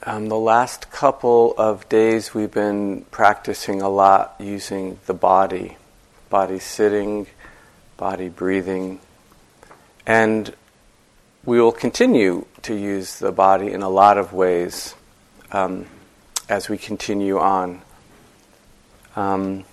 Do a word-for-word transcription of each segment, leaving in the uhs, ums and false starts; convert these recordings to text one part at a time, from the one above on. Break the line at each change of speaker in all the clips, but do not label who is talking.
Um, the last couple of days we've been practicing a lot using the body, body sitting, body breathing, and we will continue to use the body in a lot of ways um, as we continue on. Um,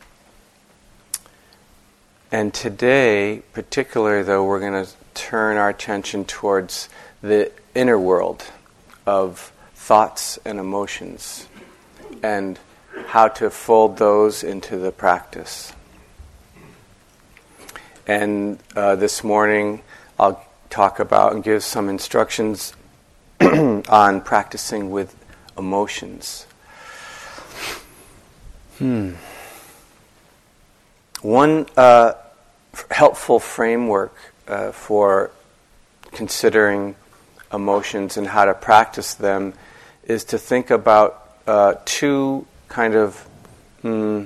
and today, particularly though, we're going to turn our attention towards the inner world of thoughts and emotions, and how to fold those into the practice. And uh, this morning I'll talk about and give some instructions on practicing with emotions. Hmm. One uh, helpful framework uh, for considering emotions and how to practice them is to think about uh, two kind of mm,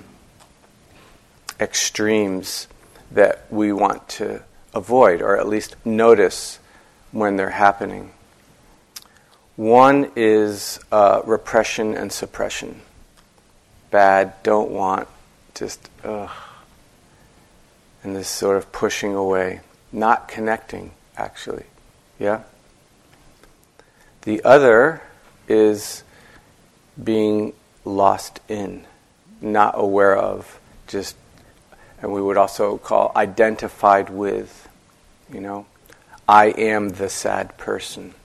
extremes that we want to avoid, or at least notice when they're happening. One is uh, repression and suppression. Bad, don't want, just ugh. And this sort of pushing away, not connecting, actually. Yeah? The other is being lost in, not aware of, just, and we would also call identified with, you know. I am the sad person.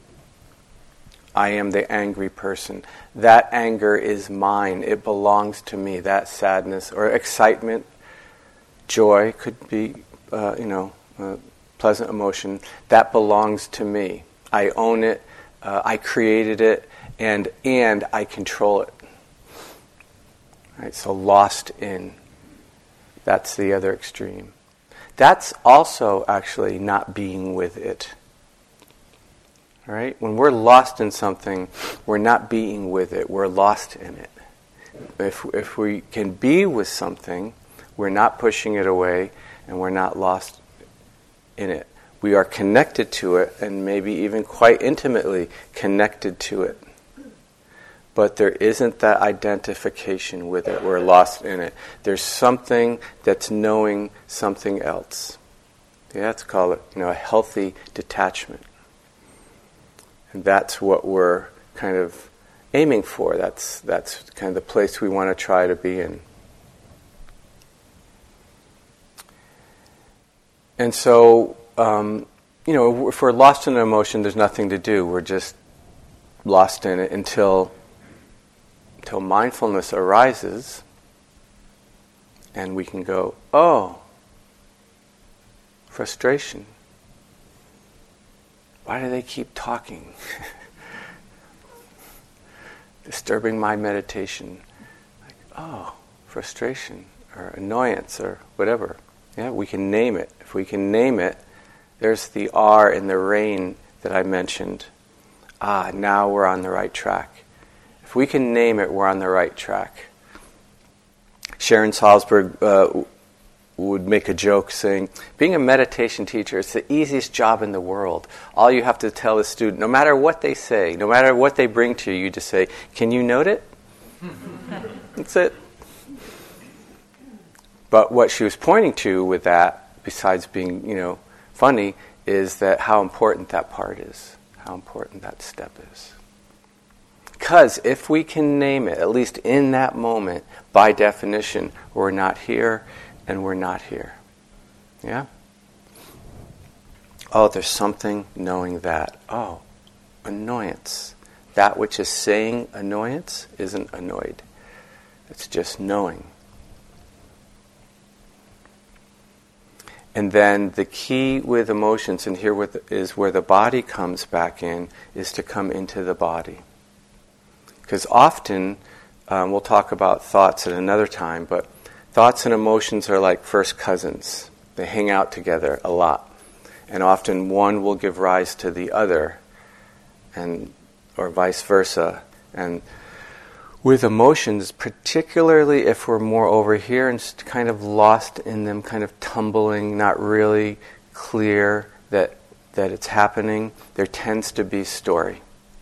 I am the angry person. That anger is mine. It belongs to me. That sadness or excitement, joy could be, uh, you know, a pleasant emotion. That belongs to me. I own it. Uh, I created it, and and I control it. Right, so lost in. That's the other extreme. That's also actually not being with it. Right? When we're lost in something, we're not being with it. We're lost in it. If if we can be with something, we're not pushing it away, and we're not lost in it. We are connected to it, and maybe even quite intimately connected to it. But there isn't that identification with it. We're lost in it. There's something that's knowing something else. Yeah, let's call it, you know, a healthy detachment. And that's what we're kind of aiming for. That's that's kind of the place we want to try to be in. And so, um, you know, if we're lost in an emotion, there's nothing to do. We're just lost in it until, until mindfulness arises, and we can go, oh, frustration. Why do they keep talking? Disturbing my meditation. Like, oh, frustration or annoyance or whatever. Yeah, we can name it. If we can name it, there's the R in the rain that I mentioned. Ah, now we're on the right track. If we can name it, we're on the right track. Sharon Salzberg uh, would make a joke saying, being a meditation teacher, it's the easiest job in the world. All you have to tell the student, no matter what they say, no matter what they bring to you, you just say, can you note it? That's it. But what she was pointing to with that, besides being, you know, funny, is that how important that part is, how important that step is. Because if we can name it, at least in that moment, by definition, we're not here and we're not here. Yeah? Oh, there's something knowing that. Oh, annoyance. That which is saying annoyance isn't annoyed. It's just knowing. And then the key with emotions, and here is where the body comes back in, is to come into the body. Because often, um, we'll talk about thoughts at another time, but thoughts and emotions are like first cousins. They hang out together a lot. And often one will give rise to the other, and or vice versa. And with emotions, particularly if we're more over here and kind of lost in them, kind of tumbling, not really clear that that it's happening, there tends to be story.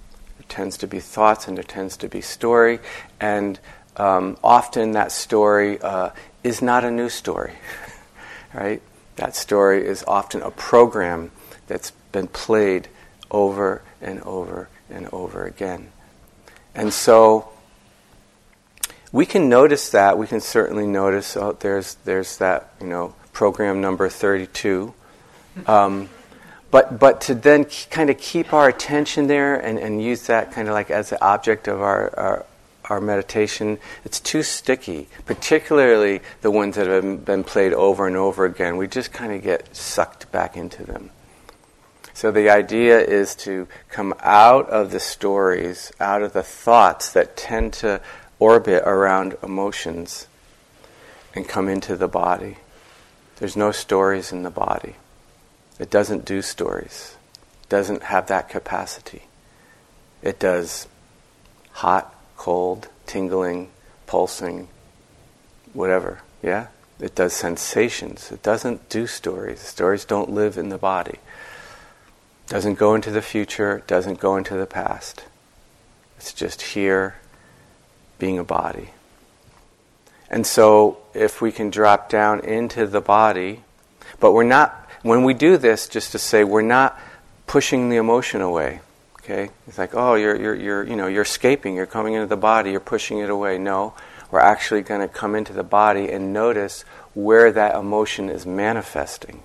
There tends to be thoughts and there tends to be story. And um, often that story uh, is not a new story, right? That story is often a program that's been played over and over and over again. And so we can notice that. We can certainly notice, oh, there's there's that, you know, program number thirty-two. Um, but but to then k- kind of keep our attention there and, and use that kind of like as the object of our, our our meditation, it's too sticky, particularly the ones that have been played over and over again. We just kind of get sucked back into them. So the idea is to come out of the stories, out of the thoughts that tend to orbit around emotions, and come into the body. There's no stories in the body. It doesn't do stories. It doesn't have that capacity. It does hot, cold, tingling, pulsing, whatever, yeah? It does sensations. It doesn't do stories. Stories don't live in the body. Doesn't go into the future, doesn't go into the past. It's just here, being a body. And so, if we can drop down into the body, but we're not, when we do this, just to say, we're not pushing the emotion away. Okay, it's like, oh, you're you're you're you know you're escaping. You're coming into the body. You're pushing it away. No, we're actually going to come into the body and notice where that emotion is manifesting.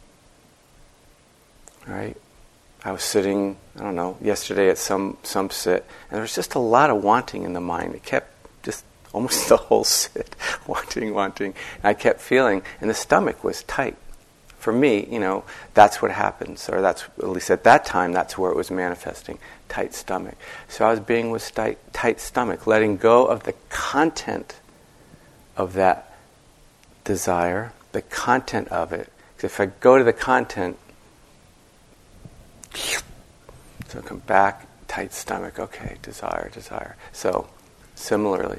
Right? I was sitting, I don't know, yesterday at some some sit, and there was just a lot of wanting in the mind. It kept just almost the whole sit, wanting, wanting. And I kept feeling, and the stomach was tight. For me, you know, that's what happens, or that's, at least at that time, that's where it was manifesting, tight stomach. So I was being with tight, tight stomach, letting go of the content of that desire, the content of it. Because if I go to the content, so I come back, tight stomach, okay, desire, desire. So, similarly.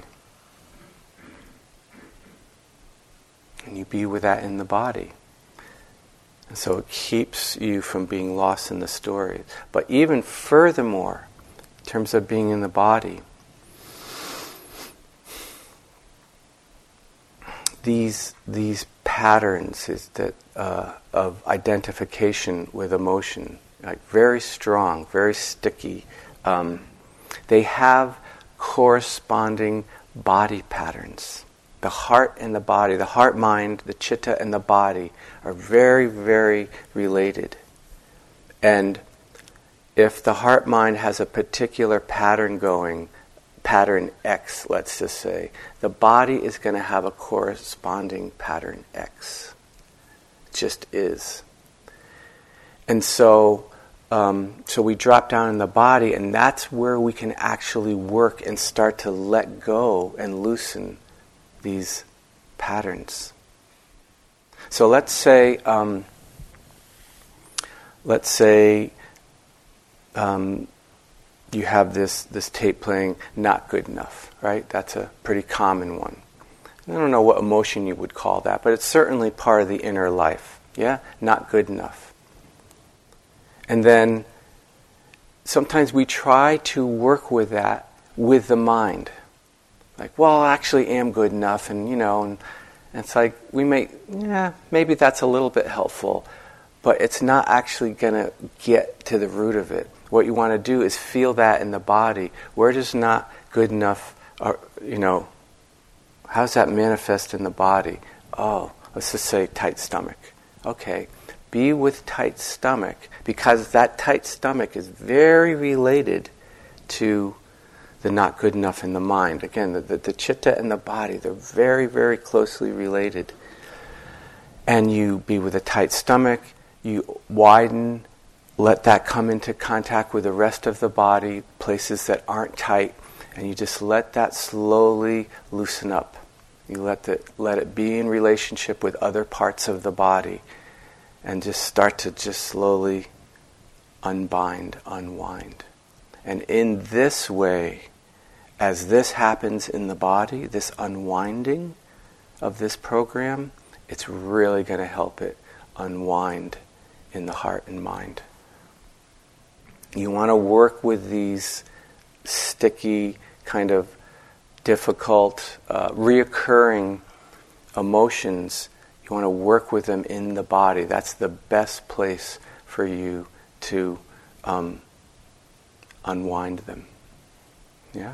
And you be with that in the body. And so it keeps you from being lost in the story. But even furthermore, in terms of being in the body, these these patterns is that uh, of identification with emotion, like very strong, very sticky. Um, they have corresponding body patterns. The heart and the body, the heart, mind, the chitta and the body are very, very related. And if the heart mind has a particular pattern going, pattern X, let's just say, the body is going to have a corresponding pattern X. It just is. And so, um, so we drop down in the body, and that's where we can actually work and start to let go and loosen these patterns. So let's say, um, let's say um, you have this this tape playing, not good enough, right? That's a pretty common one. I don't know what emotion you would call that, but it's certainly part of the inner life. Yeah, not good enough. And then sometimes we try to work with that with the mind. Like, well, I actually am good enough, and you know, and, and it's like we may, yeah, maybe that's a little bit helpful, but it's not actually going to get to the root of it. What you want to do is feel that in the body. Where does not good enough, or you know, how does that manifest in the body? Oh, let's just say tight stomach. Okay, be with tight stomach, because that tight stomach is very related to the not good enough in the mind. Again, the, the, the chitta and the body, they're very, very closely related. And you be with a tight stomach, you widen, let that come into contact with the rest of the body, places that aren't tight, and you just let that slowly loosen up. You let, the, let it be in relationship with other parts of the body, and just start to just slowly unbind, unwind. And in this way, as this happens in the body, this unwinding of this program, it's really going to help it unwind in the heart and mind. You want to work with these sticky, kind of difficult, uh, reoccurring emotions, you want to work with them in the body. That's the best place for you to um, unwind them. Yeah?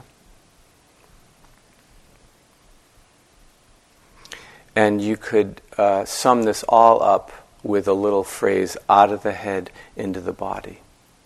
And you could uh, sum this all up with a little phrase, out of the head into the body.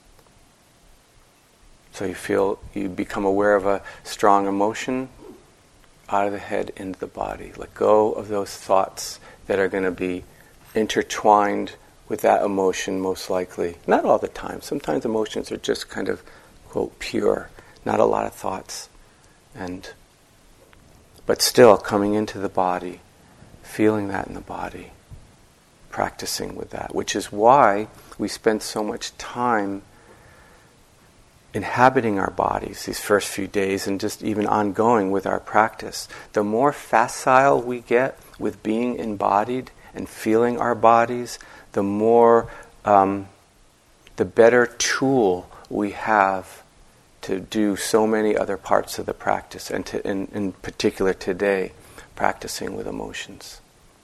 So you feel, you become aware of a strong emotion, out of the head into the body. Let go of those thoughts that are going to be intertwined with that emotion, most likely. Not all the time. Sometimes emotions are just kind of, quote, pure. Not a lot of thoughts. And, but still coming into the body, feeling that in the body, practicing with that, which is why we spend so much time inhabiting our bodies these first few days and just even ongoing with our practice. The more facile we get with being embodied and feeling our bodies, the more, um, the better tool we have to do so many other parts of the practice, and to, in, in particular today, practicing with emotions.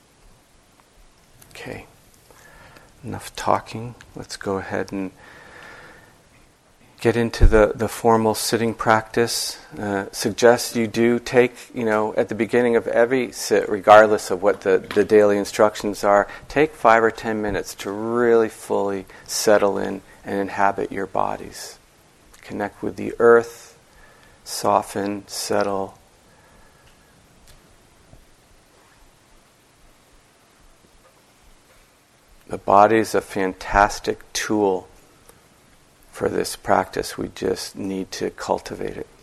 Okay, enough talking. Let's go ahead and get into the, the formal sitting practice. Uh, suggest you do take, you know, at the beginning of every sit, regardless of what the, the daily instructions are, take five or ten minutes to really fully settle in and inhabit your bodies. Connect with the earth, soften, settle. The body is a fantastic tool for this practice. We just need to cultivate it.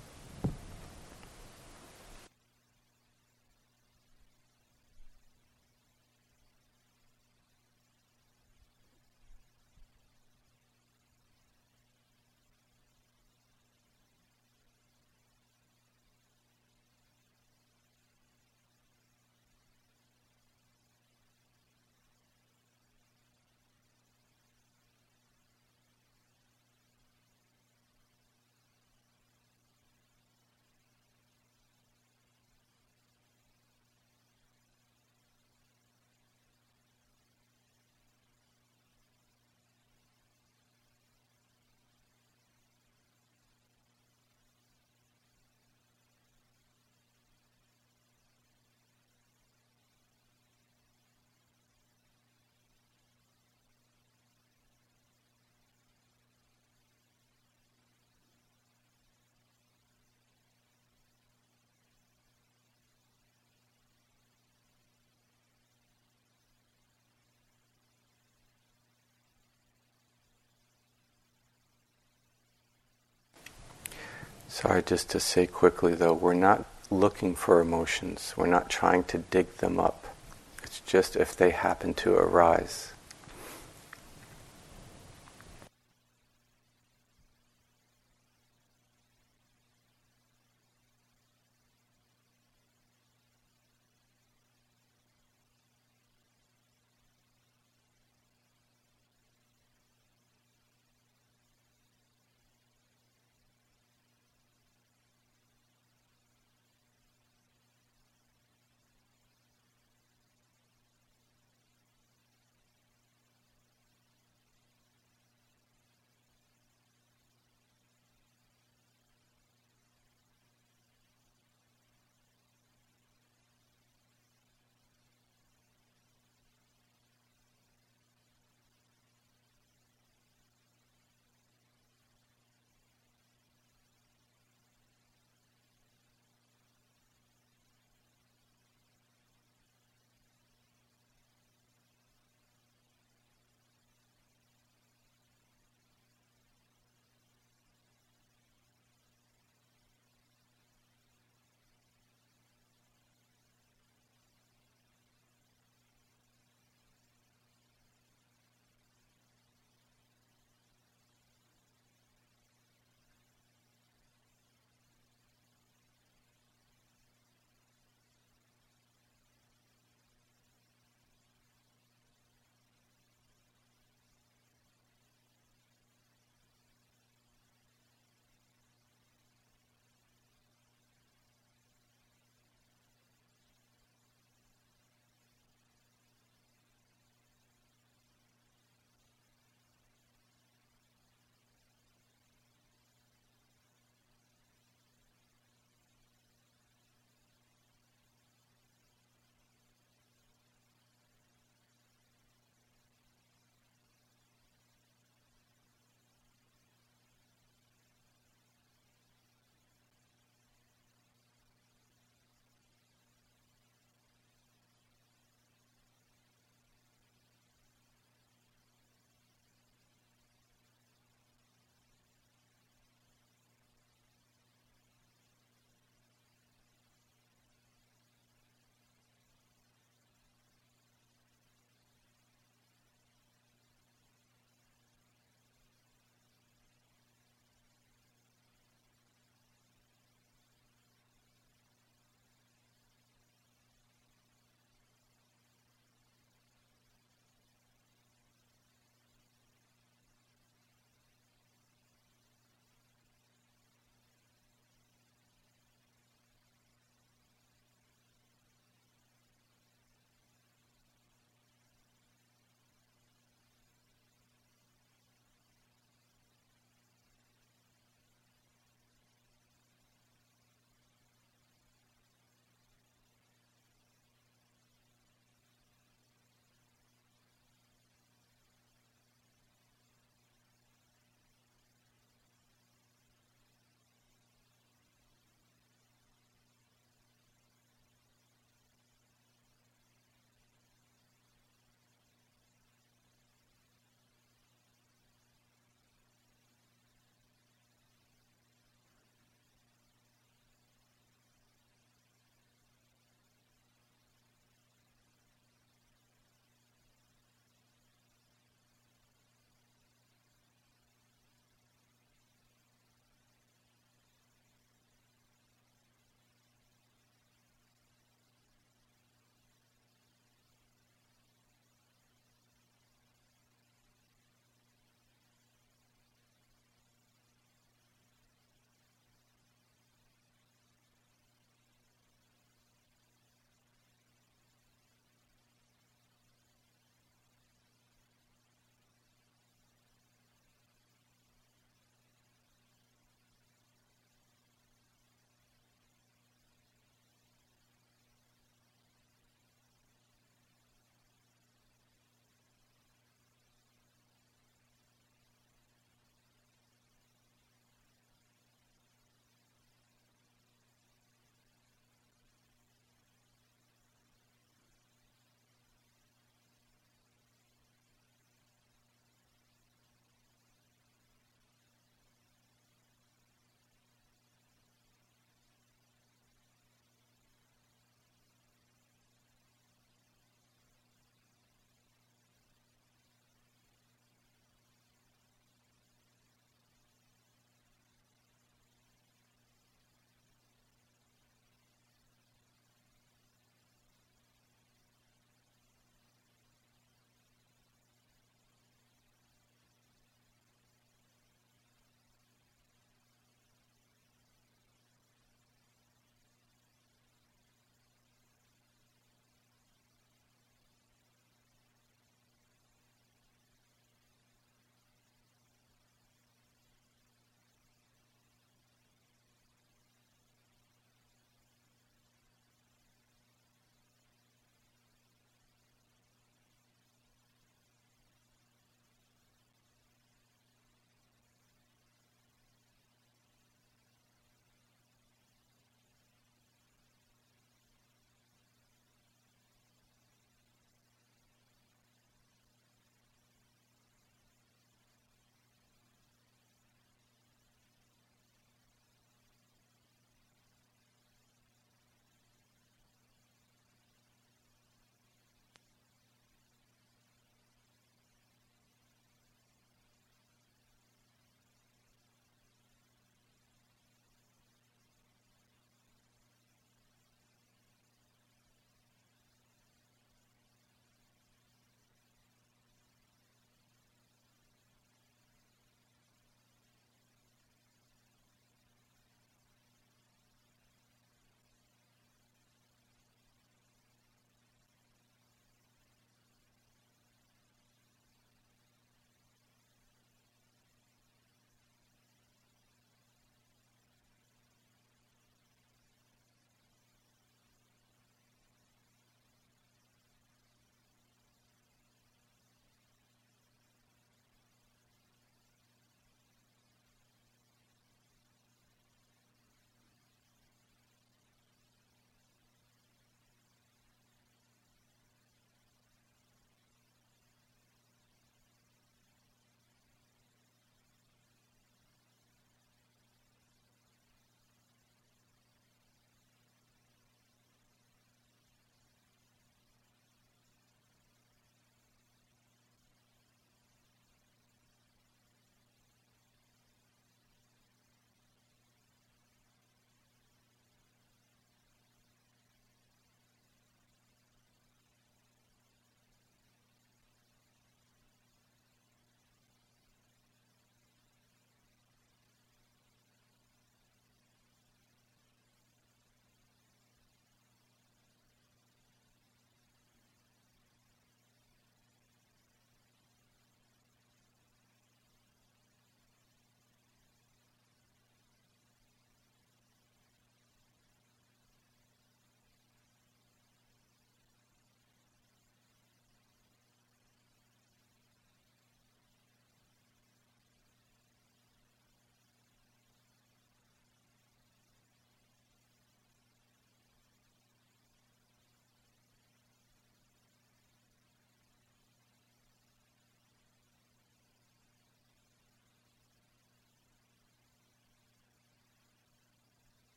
Sorry, just to say quickly though, we're not looking for emotions. We're not trying to dig them up. It's just if they happen to arise.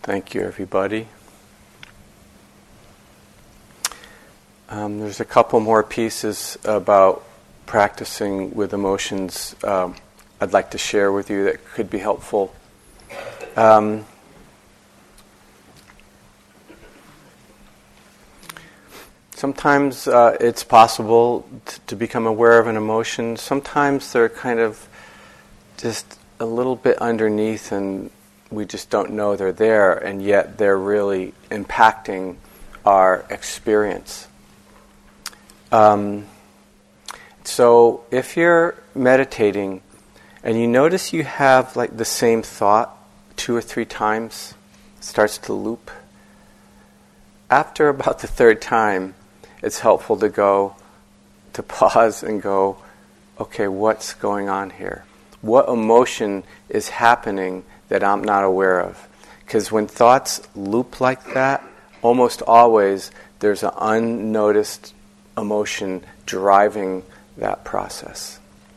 Thank you, everybody. Um, there's a couple more pieces about practicing with emotions um, I'd like to share with you that could be helpful. Um, sometimes uh, it's possible t- to become aware of an emotion. Sometimes they're kind of just a little bit underneath and we just don't know they're there, and yet they're really impacting our experience. Um, so if you're meditating and you notice you have like the same thought two or three times, it starts to loop. After about the third time, it's helpful to go, to pause and go, okay, what's going on here? What emotion is happening that I'm not aware of? Because when thoughts loop like that, almost always there's an unnoticed emotion driving that process.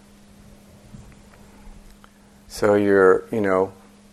So you're, you know,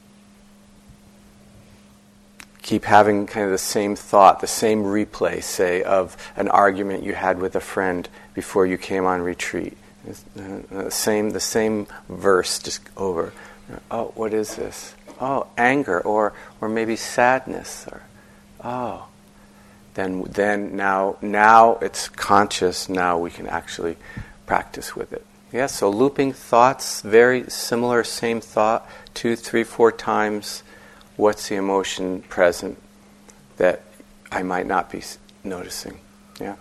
keep having kind of the same thought, the same replay, say, of an argument you had with a friend before you came on retreat. The same, the same verse just over. Oh, what is this? Oh, anger, or or maybe sadness, or oh. Then, then now, now it's conscious. Now we can actually practice with it. Yeah. So looping thoughts, very similar, same thought, two, three, four times. What's the emotion present that I might not be noticing? Yeah.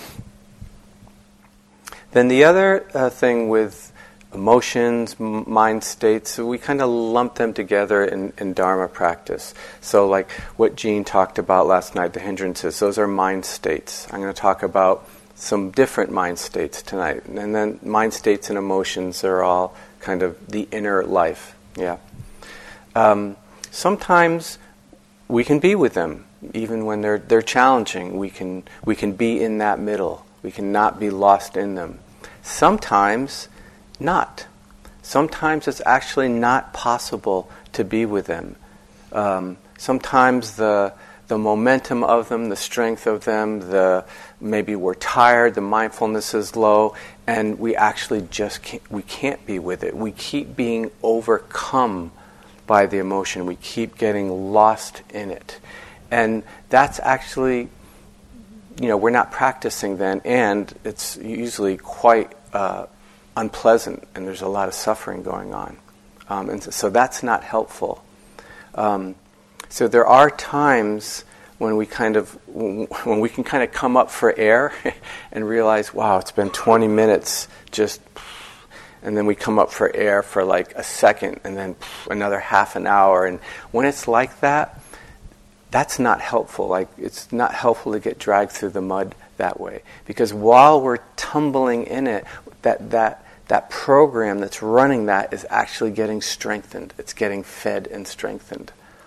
Then the other uh, thing with emotions, m- mind states, we kind of lump them together in, in Dharma practice. So like what Jean talked about last night, the hindrances, those are mind states. I'm going to talk about some different mind states tonight. And then mind states and emotions are all kind of the inner life. Yeah. Um, sometimes we can be with them, even when they're they're challenging. We can we can be in that middle. We can not be lost in them. Sometimes not. Sometimes it's actually not possible to be with them. Um, sometimes the the momentum of them, the strength of them, the maybe we're tired, the mindfulness is low, and we actually just can't, we can't be with it. We keep being overcome by the emotion. We keep getting lost in it. And that's actually, you know, we're not practicing then, and it's usually quite uh, unpleasant, and there's a lot of suffering going on. Um, and so that's not helpful. Um, so there are times when we kind of, when we can kind of come up for air and realize, wow, it's been twenty minutes just, and then we come up for air for like a second, and then another half an hour. And when it's like that, that's not helpful. Like, it's not helpful to get dragged through the mud that way. Because while we're tumbling in it, that that that program that's running that is actually getting strengthened. It's getting fed and strengthened.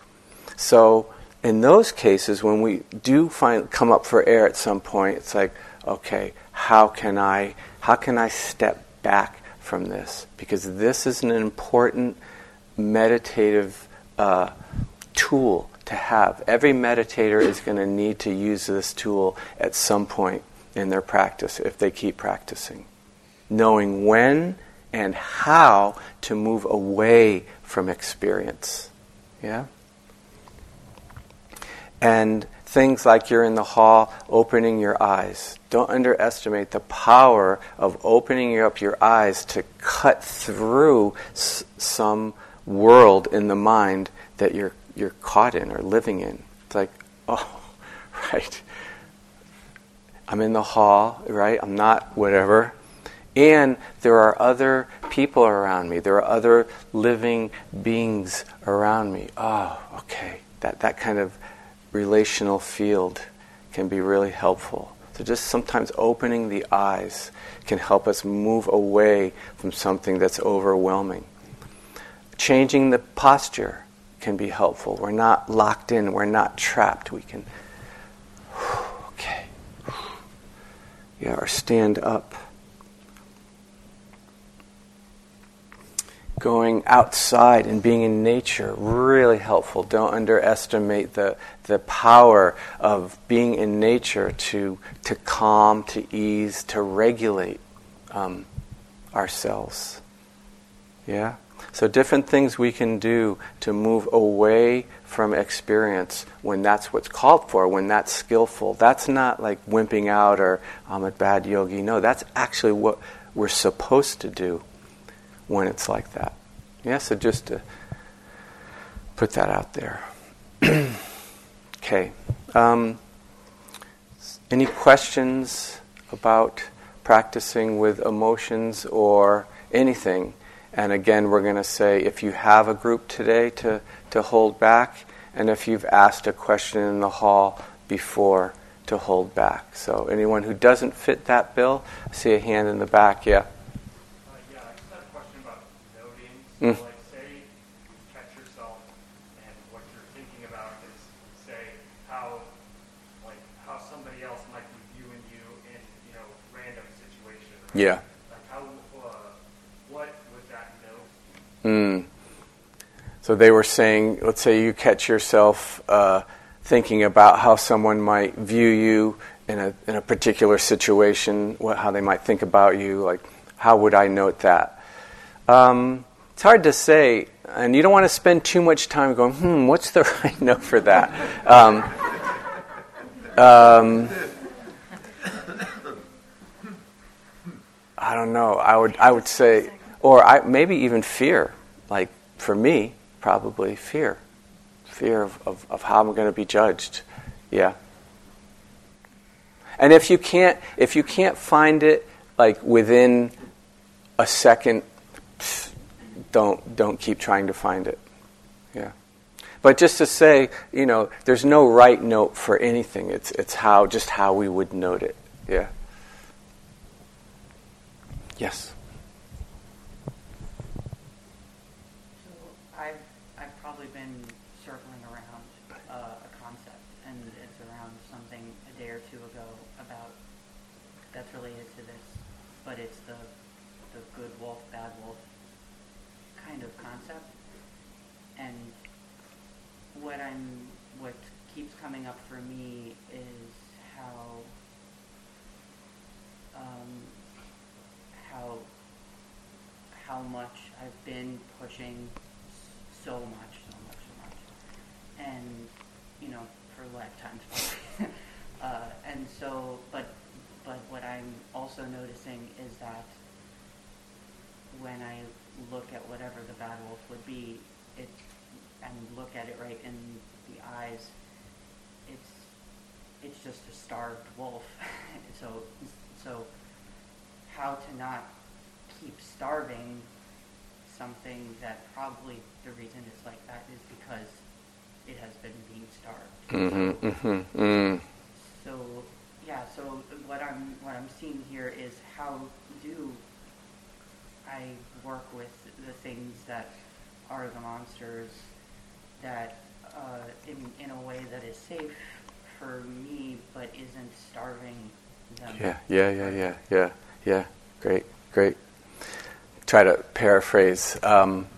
So in those cases, when we do find come up for air at some point, it's like, okay, how can I how can I step back from this? Because this is an important meditative uh, tool to have. Every meditator is going to need to use this tool at some point in their practice if they keep practicing. Knowing when and how to move away from experience. Yeah? And things like you're in the hall, opening your eyes. Don't underestimate the power of opening up your eyes to cut through s- some world in the mind that you're you're caught in or living in. It's like, oh, right. I'm in the hall, right? I'm not whatever. And there are other people around me. There are other living beings around me. Oh, okay. That that kind of relational field can be really helpful. So just sometimes opening the eyes can help us move away from something that's overwhelming. Changing the posture can be helpful. We're not locked in. We're not trapped. We can, okay, yeah, or stand up. going outside and being in nature, really helpful. Don't underestimate the the power of being in nature to to calm, to ease, to regulate um, ourselves. Yeah? So different things we can do to move away from experience when that's what's called for, when that's skillful. That's not like wimping out or I'm a bad yogi. No, that's actually what we're supposed to do when it's like that. Yeah, so just to put that out there. Okay. Um, any questions about practicing with emotions or anything? And again, we're going to say if you have a group today to, to hold back, and if you've asked a question in the hall before, to hold back. So anyone who doesn't fit that bill, I see a hand in the back, yeah?
Uh, yeah, I just had a question about noting. So,
Mm.
like, say you catch yourself, and what you're thinking about is, say, how, like, how somebody else might be viewing you in, you know, random situation. Right?
Yeah.
Like, how, uh, what would that note?
Mm. So they were saying, let's say you catch yourself uh, thinking about how someone might view you in a in a particular situation, what, how they might think about you, like how would I note that? Um, it's hard to say, and you don't want to spend too much time going, hmm, what's the right note for that? Um, um, I don't know. I would I would say, or I, maybe even fear. Like for me, probably fear, fear of, of, of how I'm going to be judged. Yeah. And if you can't if you can't find it like within a second, don't don't keep trying to find it. Yeah. But just to say, you know, there's no right note for anything. It's it's how just how we would note it. Yeah. Yes.
So I've I've probably been circling around uh, a concept, and it's around something a day or two ago about that's related to this, but it's the the good wolf, bad wolf kind of concept. And what I'm what keeps coming up for me is how um, how how much I've been pushing so much, so much, so much, and you know, for lifetimes. uh, and so, but but what I'm also noticing is that when I look at whatever the bad wolf would be, it and look at it right in the eyes, it's it's just a starved wolf. so so how to not keep starving something that probably the reason it's like that is because it has been being starved.
Mm-hmm, mm-hmm, mm.
So yeah, so what I'm what I'm seeing here is how do I work with the things that are the monsters that uh, in in a way that is safe for me but isn't starving them.
Yeah, yeah, yeah, yeah, yeah, yeah. Great, great. Try to paraphrase. Um,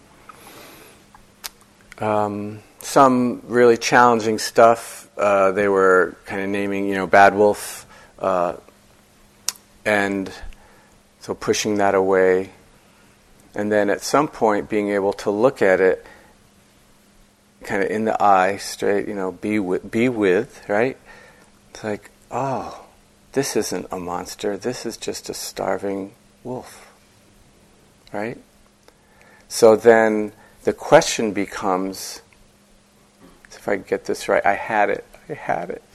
um, some really challenging stuff. Uh, they were kind of naming, you know, bad wolf, uh, and so pushing that away, and then at some point being able to look at it, kind of in the eye, straight, you know, be with, be with, right? It's like, oh, this isn't a monster. This is just a starving wolf. Right? So then the question becomes, if I get this right, I had it, I had it.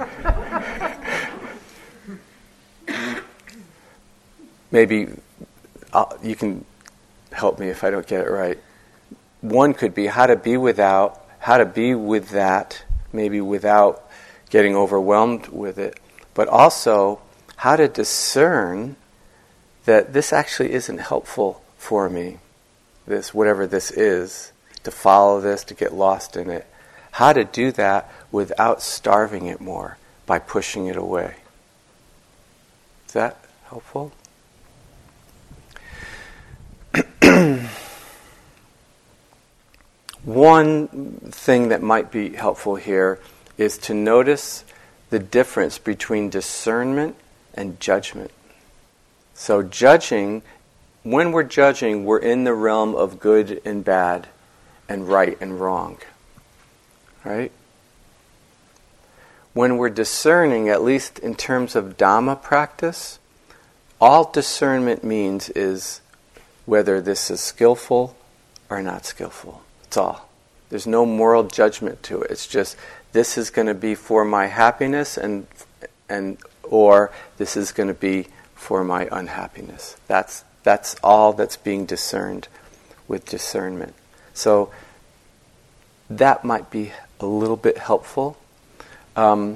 Maybe I'll, you can help me if I don't get it right. One could be how to be without, how to be with that, maybe without getting overwhelmed with it, but also how to discern that this actually isn't helpful for me, this, whatever this is, to follow this, to get lost in it. How to do that without starving it more by pushing it away. Is that helpful? one thing that might be helpful here is to notice the difference between discernment and judgment. So judging, when we're judging, we're in the realm of good and bad and right and wrong. Right? When we're discerning, at least in terms of Dhamma practice, all discernment means is whether this is skillful or not skillful. That's all. There's no moral judgment to it. It's just, this is going to be for my happiness and and or this is going to be for my unhappiness. That's that's all that's being discerned with discernment. So that might be a little bit helpful. Um,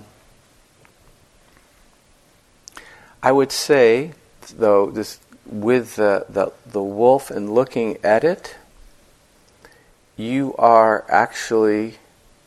I would say, though, this with the, the the wolf and looking at it, you are actually,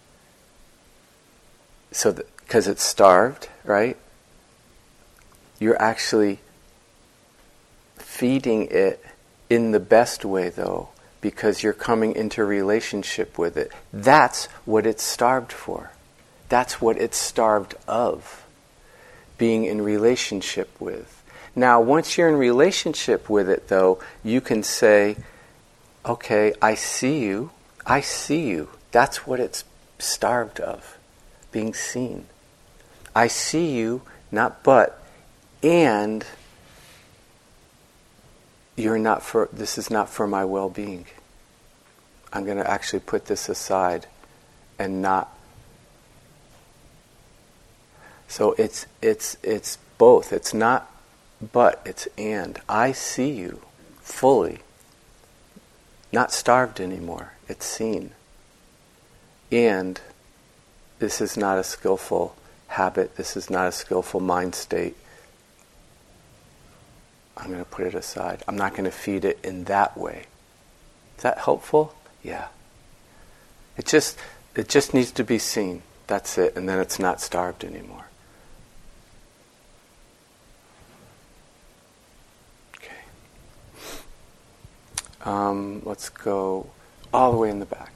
so because it's starved, right? You're actually feeding it in the best way, though, because you're coming into relationship with it. That's what it's starved for. That's what it's starved of, being in relationship with. Now, once you're in relationship with it, though, you can say, okay, I see you. I see you. That's what it's starved of, being seen. I see you, not but, and you're not for, this is not for my well-being. I'm going to actually put this aside and not. So it's it's it's both. It's not but, it's and. I see you fully. Not starved anymore. It's seen. And this is not a skillful habit. This is not a skillful mind state. I'm going to put it aside. I'm not going to feed it in that way. Is that helpful? Yeah. It just it just needs to be seen. That's it. And then it's not starved anymore. Okay. Um, let's go all the way in the back.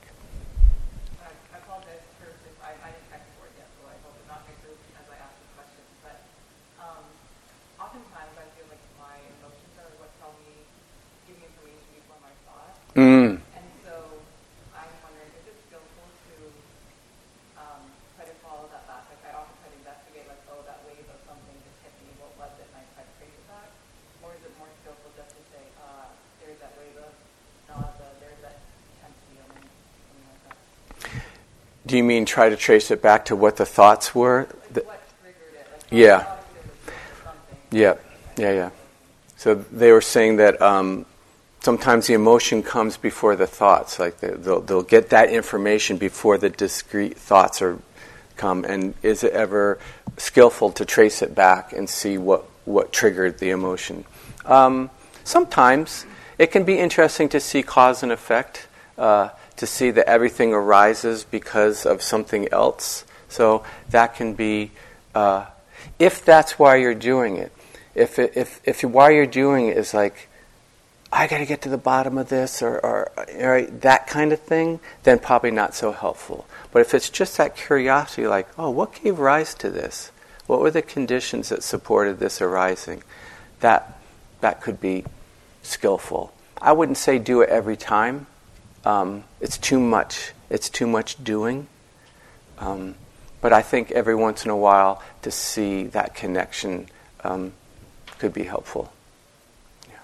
I apologize first if I, I didn't text for it yet, so I hope it not make group as I ask the questions. But um, oftentimes I feel like my emotions are what tell me, give me information before my thoughts.
Mm.
And so I'm wondering, is it skillful to um, try to follow that back? Like I often try to investigate, like, oh, that wave of something just hit me, what was it? And I try to trace it back. Or is it more skillful just to say, uh, there's that wave of nausea, there's that tense feeling, something like that?
Do you mean try to trace it back to what the thoughts were?
Like what triggered it? Like,
Yeah.
obviously there was something.
Yeah, yeah, yeah. So they were saying that um, sometimes the emotion comes before the thoughts. Like they, they'll they'll get that information before the discrete thoughts are come. And is it ever skillful to trace it back and see what what triggered the emotion? Um, sometimes it can be interesting to see cause and effect. Uh, to see that everything arises because of something else. So that can be, uh, if that's why you're doing it, if it, if if why you're doing it is like, I got to get to the bottom of this, or, or right, that kind of thing, then probably not so helpful. But if it's just that curiosity, like, oh, what gave rise to this? What were the conditions that supported this arising? That that could be skillful. I wouldn't say do it every time. Um, it's too much. It's too much doing. Um, but I think every once in a while to see that connection um, could be helpful. Yeah.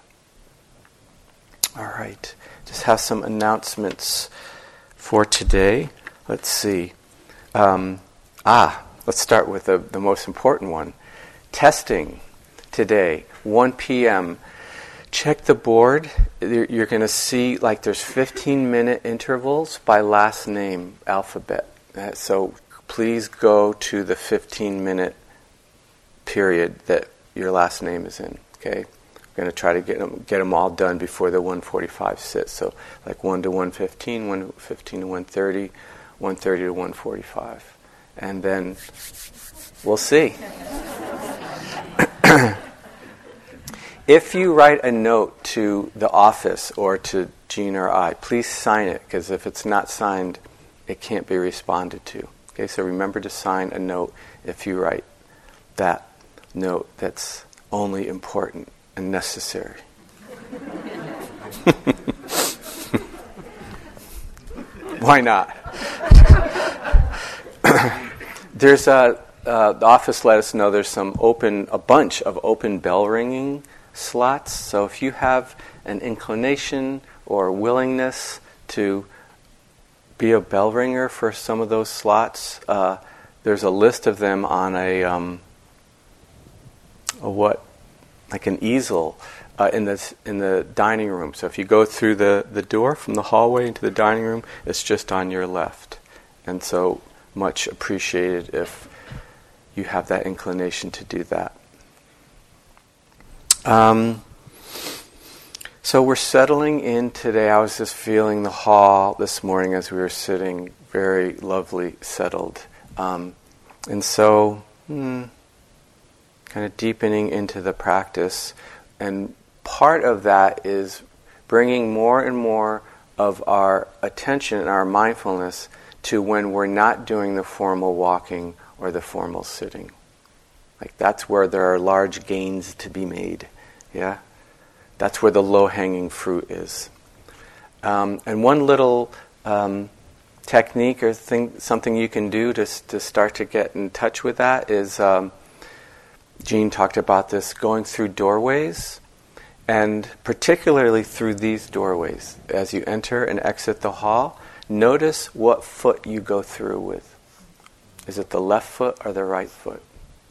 All right. Just have some announcements for today. Let's see. Um, ah, let's start with the, the most important one. Testing today, one p.m. Check the board. You're going to see like there's fifteen minute intervals by last name alphabet. Uh, so please go to the fifteen minute period that your last name is in. Okay, we're going to try to get them get them all done before the one forty-five sit. So like one to one fifteen, one fifteen to one thirty, one thirty to one forty-five, and then we'll see. If you write a note to the office or to Jean or I. Please sign it, because if it's not signed, it can't be responded to. Okay, so remember to sign a note if you write that note that's only important and necessary. Why not? There's a, uh, the office let us know there's some open, a bunch of open bell ringing slots. So if you have an inclination or willingness to be a bell ringer for some of those slots, uh, there's a list of them on a, um, a what, like an easel uh, in the in the dining room. So if you go through the, the door from the hallway into the dining room, it's just on your left. And so much appreciated if you have that inclination to do that. Um, so we're settling in today. I was just feeling the hall this morning as we were sitting, very lovely, settled. Um, and so, hmm, kind of deepening into the practice. And part of that is bringing more and more of our attention and our mindfulness to when we're not doing the formal walking or the formal sitting. Like that's where there are large gains to be made. Yeah? That's where the low-hanging fruit is. Um, and one little um, technique or thing, something you can do to to start to get in touch with that is, um, Jean talked about this, going through doorways, and particularly through these doorways. As you enter and exit the hall, notice what foot you go through with. Is it the left foot or the right foot?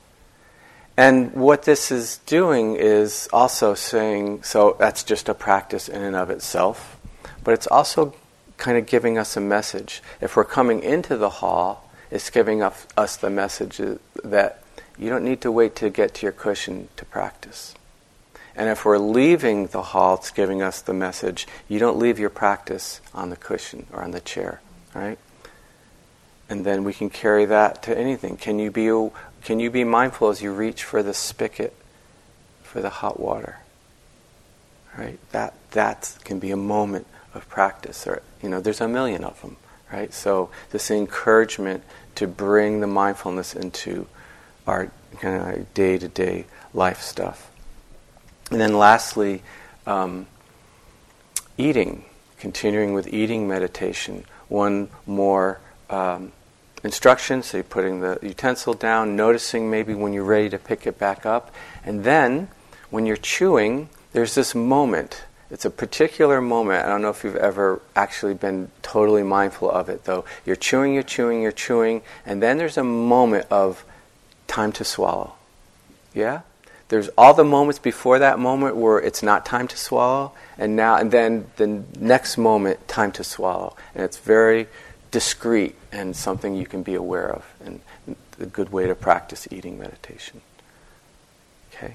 And what this is doing is also saying, so that's just a practice in and of itself, but it's also kind of giving us a message. If we're coming into the hall, it's giving us, us the message that you don't need to wait to get to your cushion to practice. And if we're leaving the hall, it's giving us the message, you don't leave your practice on the cushion or on the chair, right? And then we can carry that to anything. Can you be can you be mindful as you reach for the spigot for the hot water? Right? That that can be a moment of practice. Or you know, there's a million of them, right? So this encouragement to bring the mindfulness into our kind of like day-to-day life stuff. And then lastly, um, eating. Continuing with eating meditation. One more um, instruction, so you're putting the utensil down, noticing maybe when you're ready to pick it back up. And then, when you're chewing, there's this moment. It's a particular moment. I don't know if you've ever actually been totally mindful of it, though. You're chewing, you're chewing, you're chewing, and then there's a moment of time to swallow. Yeah? There's all the moments before that moment where it's not time to swallow, and now and then the next moment, time to swallow. And it's very discreet and something you can be aware of, and a good way to practice eating meditation. Okay?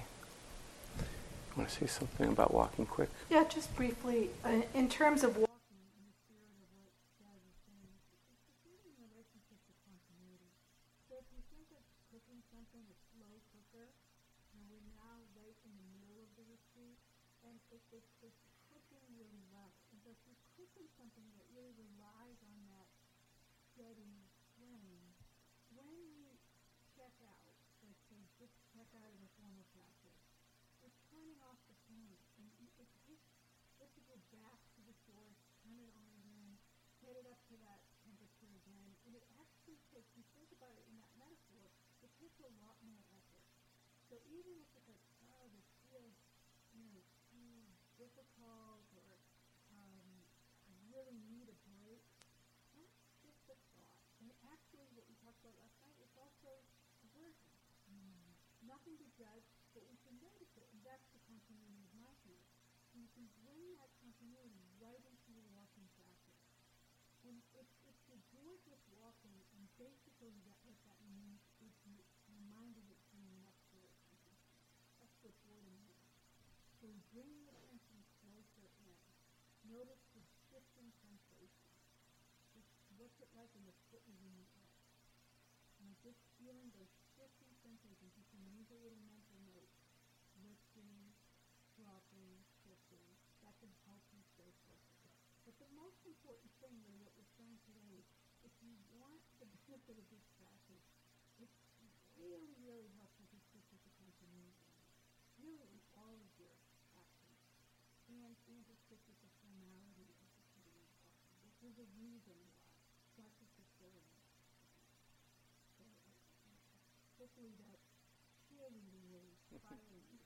You want to say something about walking quick?
Yeah, just briefly. Uh, in terms of walking, in the spirit of what Dad was saying, it's creating a relationship to continuity. So if you think of cooking something, a slow cooker, and we're now right in the middle of the retreat, and it, it, it's cooking really well. And so if you're cooking something that really relies on that steady flame, when we check out, let's say just check out of a formal practice, we're turning off the flame. And it takes, let's go back to the source, turn it on again, get it up to that temperature again. And it actually takes, you think about it in that metaphor, it takes a lot more effort. So even if it's like, oh, this feels, you know, too difficult, or um, I really need a break, that's just a thought. And actually, what we talked about last night is also aversion. Mm. Nothing to judge, but we can notice it, and that's the continuity of mindfulness. So you can bring that continuity right into your walking practice. And if, if you're gorgeous walking, and basically that, what that means is you, your mind isn't turning next to it. That's what boredom is. So we bring the attention closer in. Notice the shifting sensation. Just what's it like when the foot is in the air? And just feeling those shifting sensations. You can use a little mental note. Lifting, dropping, shifting. That can help you stay focused. the most important thing with what we're saying today is if you want the benefit of this practice, it really, really helps you to stick with the continuity, really in all of your actions, and, and to stick with the formality of the sitting and walking. There's a reason why, it's not just a silly. So, uh, hopefully that cheerleading is inspiring you.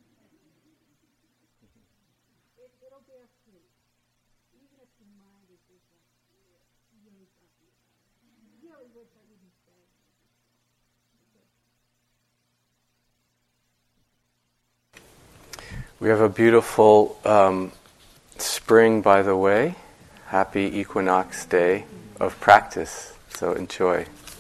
It, it'll bear fruit, even if your mind is just like really grumpy about it. Really wish I wouldn't say it.
We have a beautiful um, spring, by the way. Happy equinox day of practice. So enjoy.